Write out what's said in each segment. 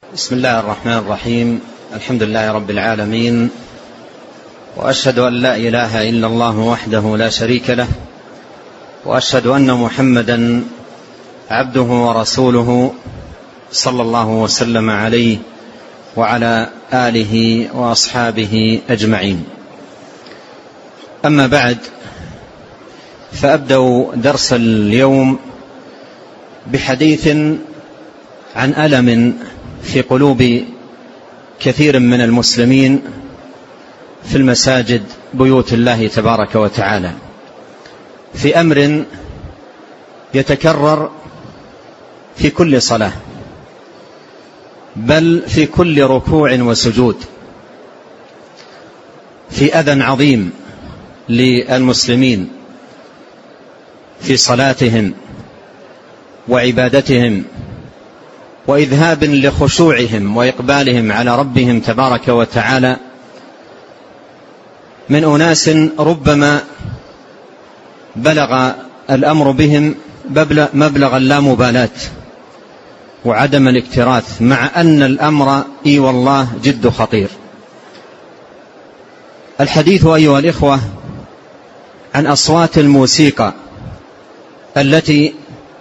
بسم الله الرحمن الرحيم. الحمد لله رب العالمين، وأشهد أن لا إله إلا الله وحده لا شريك له، وأشهد أن محمدا عبده ورسوله صلى الله وسلم عليه وعلى آله وأصحابه أجمعين. أما بعد، فأبدأ درس اليوم بحديث عن ألم في قلوب كثير من المسلمين في المساجد بيوت الله تبارك وتعالى، في أمر يتكرر في كل صلاة، بل في كل ركوع وسجود، في أذى عظيم للمسلمين في صلاتهم وعبادتهم، وإذهاب لخشوعهم وإقبالهم على ربهم تبارك وتعالى، من أناس ربما بلغ الأمر بهم مبلغ اللامبالاة وعدم الاكتراث، مع أن الأمر والله جد خطير. الحديث أيها الإخوة عن أصوات الموسيقى التي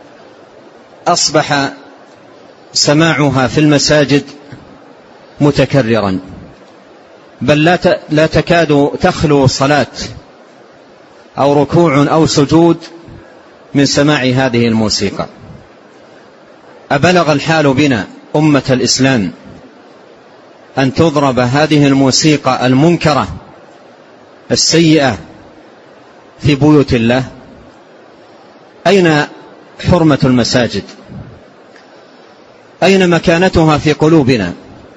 أصبح سماعها في المساجد متكررا، بل لا تكاد تخلو صلاة أو ركوع أو سجود من سماع هذه الموسيقى. أبلغ الحال بنا أمة الإسلام أن تضرب هذه الموسيقى المنكرة السيئة في بيوت الله؟ أين حرمة المساجد؟ أين مكانتها في قلوبنا؟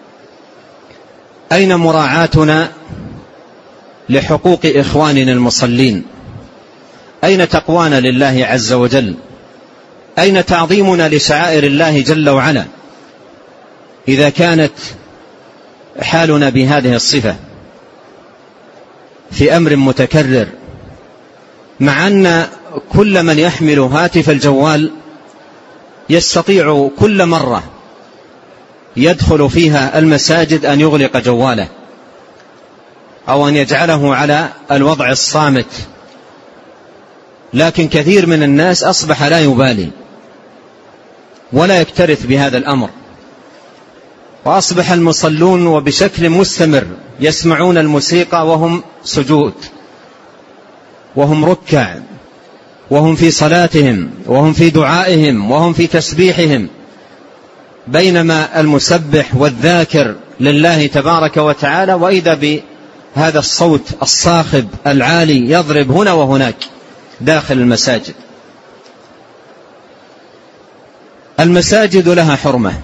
أين مراعاتنا لحقوق إخواننا المصلين؟ أين تقوانا لله عز وجل؟ أين تعظيمنا لشعائر الله جل وعلا إذا كانت حالنا بهذه الصفة في أمر متكرر، مع أن كل من يحمل هاتف الجوال يستطيع كل مرة يدخل فيها المساجد أن يغلق جواله أو أن يجعله على الوضع الصامت، لكن كثير من الناس أصبح لا يبالي ولا يكترث بهذا الأمر، وأصبح المصلون وبشكل مستمر يسمعون الموسيقى وهم سجود وهم ركع وهم في صلاتهم وهم في دعائهم وهم في تسبيحهم، بينما المسبح والذاكر لله تبارك وتعالى وإذا بهذا الصوت الصاخب العالي يضرب هنا وهناك داخل المساجد. المساجد لها حرمة،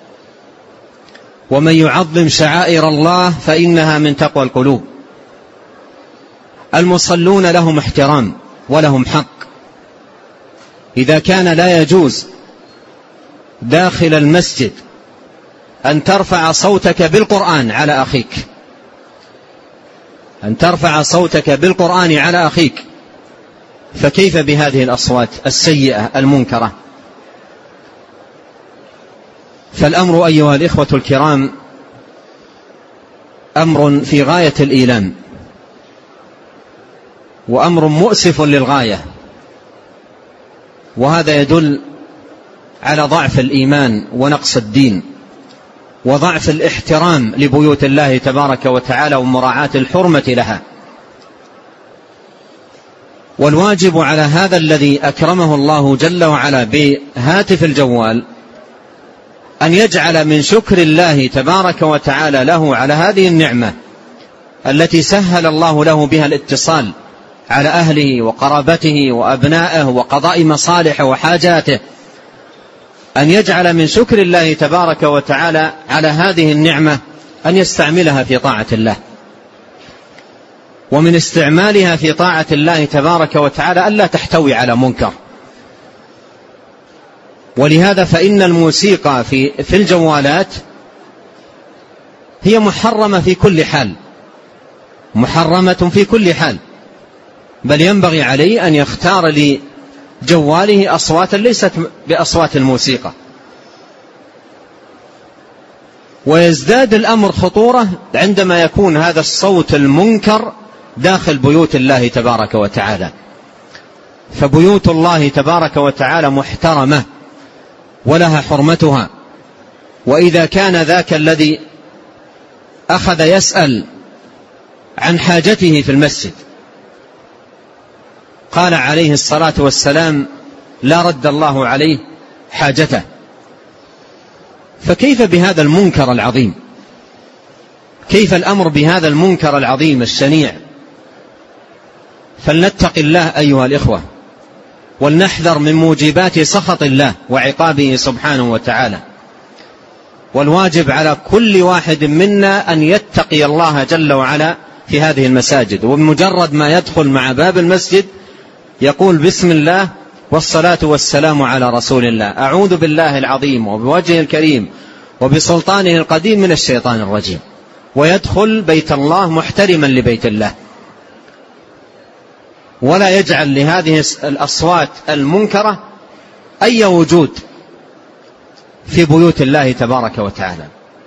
ومن يعظم شعائر الله فإنها من تقوى القلوب. المصلون لهم احترام ولهم حق. إذا كان لا يجوز داخل المسجد أن ترفع صوتك بالقرآن على أخيك، أن ترفع صوتك بالقرآن على أخيك، فكيف بهذه الأصوات السيئة المنكرة؟ فالأمر أيها الإخوة الكرام أمر في غاية الإيلام، وأمر مؤسف للغاية، وهذا يدل على ضعف الإيمان ونقص الدين وضعف الاحترام لبيوت الله تبارك وتعالى ومراعاة الحرمة لها. والواجب على هذا الذي أكرمه الله جل وعلا بهاتف الجوال أن يجعل من شكر الله تبارك وتعالى له على هذه النعمة التي سهل الله له بها الاتصال على أهله وقرابته وأبنائه وقضاء مصالحه وحاجاته، أن يجعل من شكر الله تبارك وتعالى على هذه النعمة أن يستعملها في طاعة الله، ومن استعمالها في طاعة الله تبارك وتعالى ألا تحتوي على منكر. ولهذا فإن الموسيقى في الجوالات هي محرمة في كل حال، محرمة في كل حال، بل ينبغي عليه أن يختار لجواله أصواتا ليست بأصوات الموسيقى. ويزداد الأمر خطورة عندما يكون هذا الصوت المنكر داخل بيوت الله تبارك وتعالى. فبيوت الله تبارك وتعالى محترمة ولها حرمتها. وإذا كان ذاك الذي أخذ يسأل عن حاجته في المسجد قال عليه الصلاة والسلام لا رد الله عليه حاجته، فكيف بهذا المنكر العظيم؟ كيف الأمر بهذا المنكر العظيم الشنيع؟ فلنتق الله أيها الإخوة، ولنحذر من موجبات سخط الله وعقابه سبحانه وتعالى. والواجب على كل واحد منا أن يتقي الله جل وعلا في هذه المساجد، وبمجرد ما يدخل مع باب المسجد يقول بسم الله والصلاة والسلام على رسول الله، أعوذ بالله العظيم وبوجهه الكريم وبسلطانه القديم من الشيطان الرجيم، ويدخل بيت الله محترما لبيت الله، ولا يجعل لهذه الأصوات المنكرة أي وجود في بيوت الله تبارك وتعالى.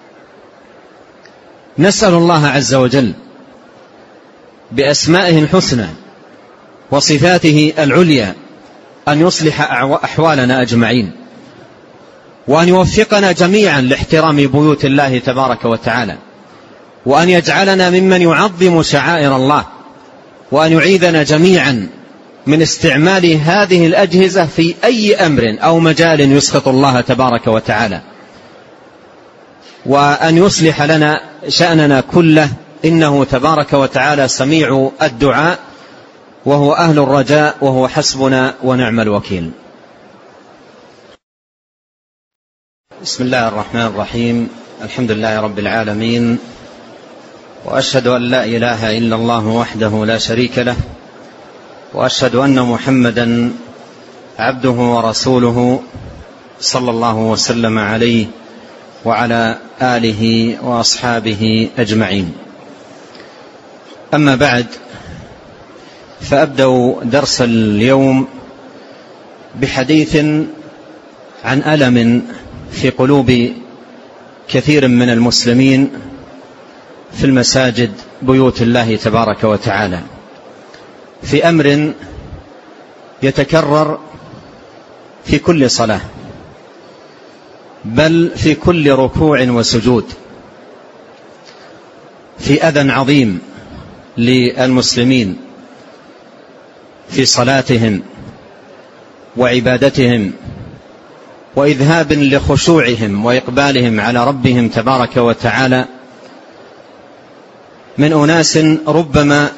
نسأل الله عز وجل بأسمائه الحسنى وصفاته العليا أن يصلح أحوالنا أجمعين، وأن يوفقنا جميعا لاحترام بيوت الله تبارك وتعالى، وأن يجعلنا ممن يعظم شعائر الله، وأن يعيذنا جميعا من استعمال هذه الأجهزة في أي أمر أو مجال يسخط الله تبارك وتعالى، وأن يصلح لنا شأننا كله، إنه تبارك وتعالى سميع الدعاء وهو أهل الرجاء وهو حسبنا ونعم الوكيل. بسم الله الرحمن الرحيم. الحمد لله رب العالمين، وأشهد أن لا إله إلا الله وحده لا شريك له، وأشهد أن محمدا عبده ورسوله صلى الله وسلم عليه وعلى آله وأصحابه أجمعين. أما بعد، فأبدأ درس اليوم بحديث عن ألم في قلوب كثير من المسلمين في المساجد بيوت الله تبارك وتعالى، في أمر يتكرر في كل صلاة، بل في كل ركوع وسجود، في أذى عظيم للمسلمين في صلاتهم وعبادتهم، وإذهاب لخشوعهم وإقبالهم على ربهم تبارك وتعالى، من أناس ربما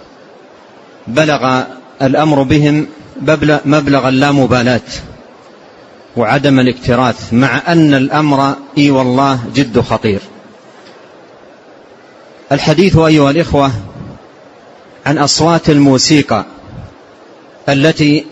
بلغ الأمر بهم مبلغ اللامبالاة وعدم الاكتراث، مع أن الأمر والله جد خطير. الحديث أيها الإخوة عن أصوات الموسيقى التي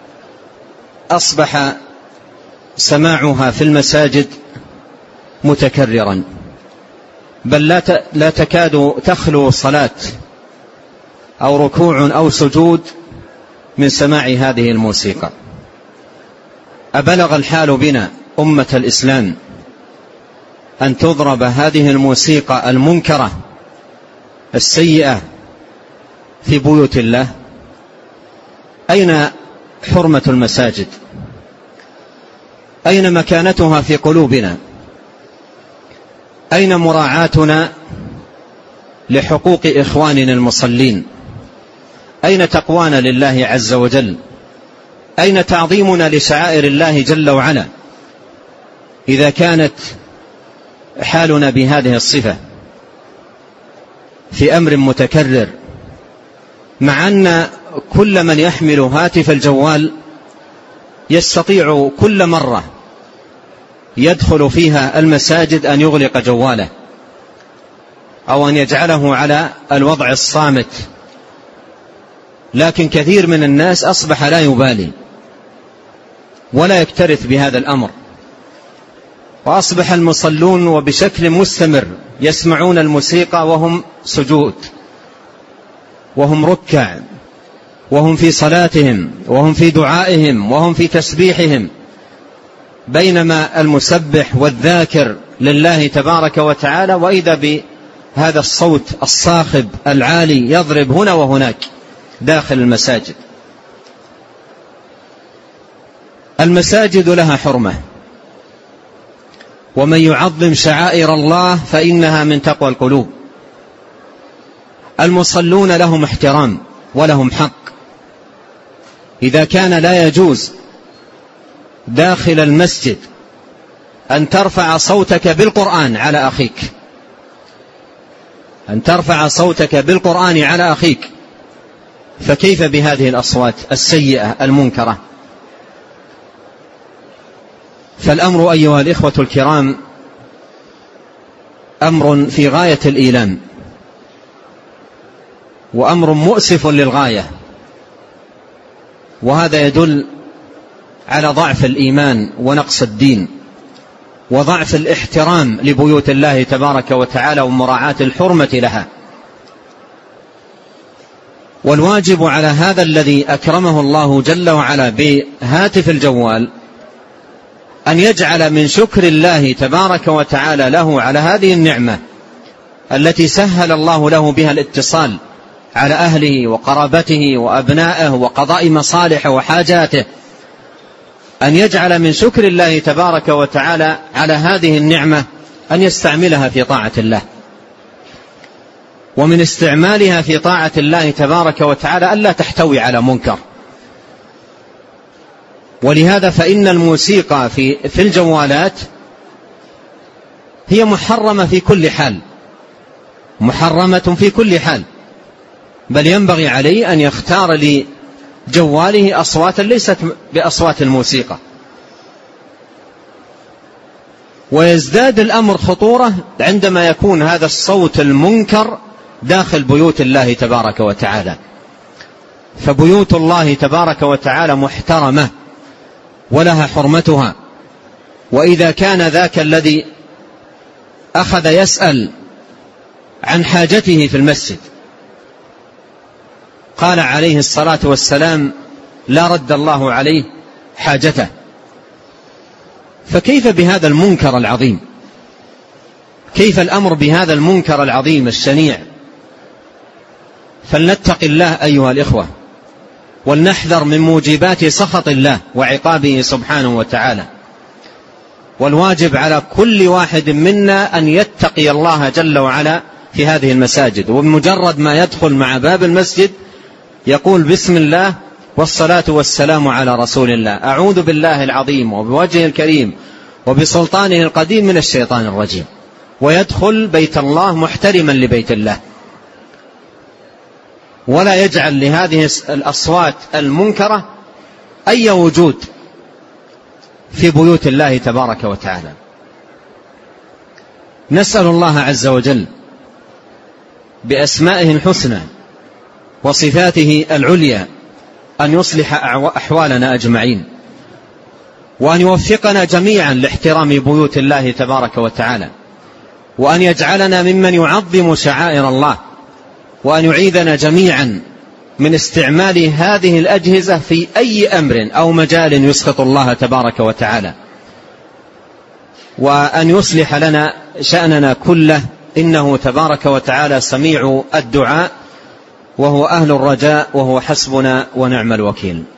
أصبح سماعها في المساجد متكررا، بل لا تكاد تخلو صلاة أو ركوع أو سجود من سماع هذه الموسيقى. أبلغ الحال بنا أمة الإسلام أن تضرب هذه الموسيقى المنكرة السيئة في بيوت الله؟ أين حرمة المساجد؟ أين مكانتها في قلوبنا؟ أين مراعاتنا لحقوق إخواننا المصلين؟ أين تقوانا لله عز وجل؟ أين تعظيمنا لشعائر الله جل وعلا إذا كانت حالنا بهذه الصفة في أمر متكرر، مع أن كل من يحمل هاتف الجوال يستطيع كل مرة يدخل فيها المساجد أن يغلق جواله أو أن يجعله على الوضع الصامت، لكن كثير من الناس أصبح لا يبالي ولا يكترث بهذا الأمر، وأصبح المصلون وبشكل مستمر يسمعون الموسيقى وهم سجود وهم ركع وهم في صلاتهم وهم في دعائهم وهم في تسبيحهم، بينما المسبح والذاكر لله تبارك وتعالى، وإذا بهذا الصوت الصاخب العالي يضرب هنا وهناك داخل المساجد. المساجد لها حرمة، ومن يعظم شعائر الله فإنها من تقوى القلوب. المصلون لهم احترام ولهم حق. إذا كان لا يجوز داخل المسجد أن ترفع صوتك بالقرآن على أخيك، أن ترفع صوتك بالقرآن على أخيك، فكيف بهذه الأصوات السيئة المنكرة؟ فالأمر أيها الإخوة الكرام أمر في غاية الإيلام، وأمر مؤسف للغاية، وهذا يدل على ضعف الإيمان ونقص الدين وضعف الاحترام لبيوت الله تبارك وتعالى ومراعاة الحرمة لها. والواجب على هذا الذي أكرمه الله جل وعلا بهاتف الجوال أن يجعل من شكر الله تبارك وتعالى له على هذه النعمة التي سهل الله له بها الاتصال على أهله وقرابته وأبنائه وقضاء مصالحه وحاجاته، أن يجعل من شكر الله تبارك وتعالى على هذه النعمة أن يستعملها في طاعة الله، ومن استعمالها في طاعة الله تبارك وتعالى ألا تحتوي على منكر. ولهذا فإن الموسيقى في الجوالات هي محرمة في كل حال، محرمة في كل حال، بل ينبغي عليه أن يختار لجواله أصواتا ليست بأصوات الموسيقى. ويزداد الأمر خطورة عندما يكون هذا الصوت المنكر داخل بيوت الله تبارك وتعالى، فبيوت الله تبارك وتعالى محترمة ولها حرمتها. وإذا كان ذاك الذي أخذ يسأل عن حاجته في المسجد قال عليه الصلاة والسلام لا رد الله عليه حاجته، فكيف بهذا المنكر العظيم؟ كيف الأمر بهذا المنكر العظيم الشنيع؟ فلنتق الله أيها الإخوة، ولنحذر من موجبات سخط الله وعقابه سبحانه وتعالى. والواجب على كل واحد منا أن يتقي الله جل وعلا في هذه المساجد، وبمجرد ما يدخل مع باب المسجد يقول بسم الله والصلاة والسلام على رسول الله، أعوذ بالله العظيم وبوجهه الكريم وبسلطانه القديم من الشيطان الرجيم، ويدخل بيت الله محترما لبيت الله، ولا يجعل لهذه الأصوات المنكرة أي وجود في بيوت الله تبارك وتعالى. نسأل الله عز وجل بأسمائه الحسنى وصفاته العليا أن يصلح أحوالنا أجمعين، وأن يوفقنا جميعا لاحترام بيوت الله تبارك وتعالى، وأن يجعلنا ممن يعظم شعائر الله، وأن يعيذنا جميعا من استعمال هذه الأجهزة في أي أمر أو مجال يسخط الله تبارك وتعالى، وأن يصلح لنا شأننا كله، إنه تبارك وتعالى سميع الدعاء وهو أهل الرجاء وهو حسبنا ونعم الوكيل.